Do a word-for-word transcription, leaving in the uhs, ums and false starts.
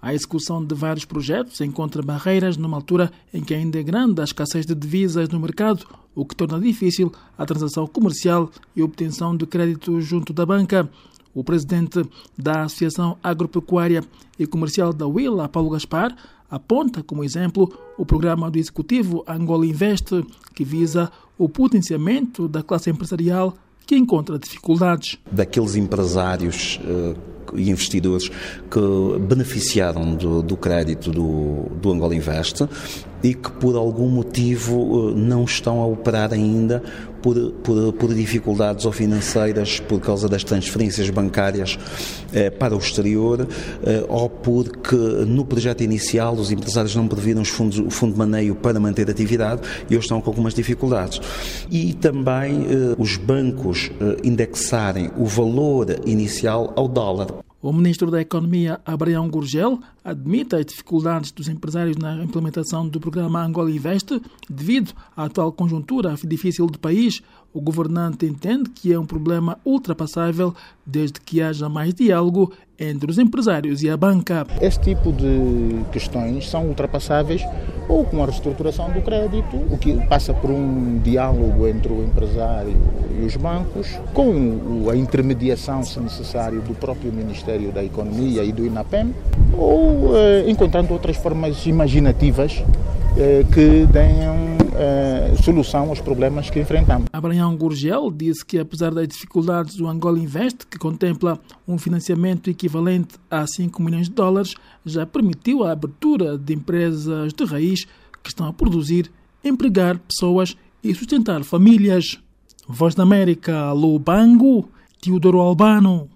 A execução de vários projetos encontra barreiras numa altura em que ainda é grande a escassez de divisas no mercado, o que torna difícil a transação comercial e a obtenção de crédito junto da banca. O presidente da Associação Agropecuária e Comercial da Huila, Paulo Gaspar, aponta como exemplo o programa do Executivo Angola Invest, que visa o potenciamento da classe empresarial que encontra dificuldades. Daqueles empresários e investidores que beneficiaram do, do crédito do, do Angola Invest e que por algum motivo não estão a operar ainda por, por, por dificuldades ou financeiras por causa das transferências bancárias eh, para o exterior eh, ou porque no projeto inicial os empresários não previram os fundos, o fundo de maneio para manter a atividade e hoje estão com algumas dificuldades. E também eh, os bancos eh, indexarem o valor inicial ao dólar. O ministro da Economia, Abraham Gurgel, admite as dificuldades dos empresários na implementação do programa Angola Invest devido à atual conjuntura difícil do país. O governante entende que é um problema ultrapassável desde que haja mais diálogo entre os empresários e a banca. Esse tipo de questões são ultrapassáveis ou com a reestruturação do crédito, o que passa por um diálogo entre o empresário e os bancos, com a intermediação, se necessário, do próprio Ministério da Economia e do INAPEM, ou eh, encontrando outras formas imaginativas eh, que tenham eh, solução aos problemas que enfrentamos. Abraham Gurgel disse que, apesar das dificuldades do Angola Invest, que contempla um financiamento equivalente a cinco milhões de dólares, já permitiu a abertura de empresas de raiz que estão a produzir, empregar pessoas e sustentar famílias. Voz da América, Lubango, Teodoro Albano.